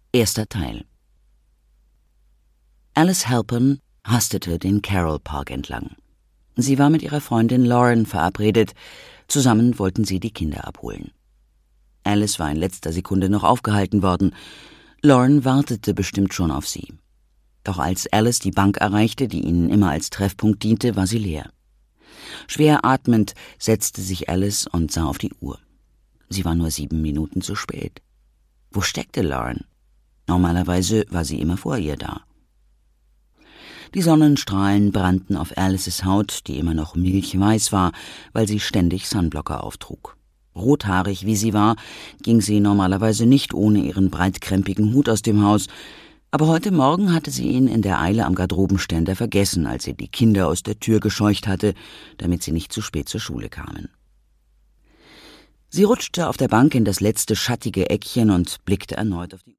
Erster Teil. Alice Halpern hastete den Carroll Park entlang. Sie war mit ihrer Freundin Lauren verabredet. Zusammen wollten sie die Kinder abholen. Alice war in letzter Sekunde noch aufgehalten worden. Lauren wartete bestimmt schon auf sie. Doch als Alice die Bank erreichte, die ihnen immer als Treffpunkt diente, war sie leer. Schwer atmend setzte sich Alice und sah auf die Uhr. Sie war nur 7 Minuten zu spät. Wo steckte Lauren? Normalerweise war sie immer vor ihr da. Die Sonnenstrahlen brannten auf Alices Haut, die immer noch milchweiß war, weil sie ständig Sunblocker auftrug. Rothaarig wie sie war, ging sie normalerweise nicht ohne ihren breitkrempigen Hut aus dem Haus, aber heute Morgen hatte sie ihn in der Eile am Garderobenständer vergessen, als sie die Kinder aus der Tür gescheucht hatte, damit sie nicht zu spät zur Schule kamen. Sie rutschte auf der Bank in das letzte schattige Eckchen und blickte erneut auf die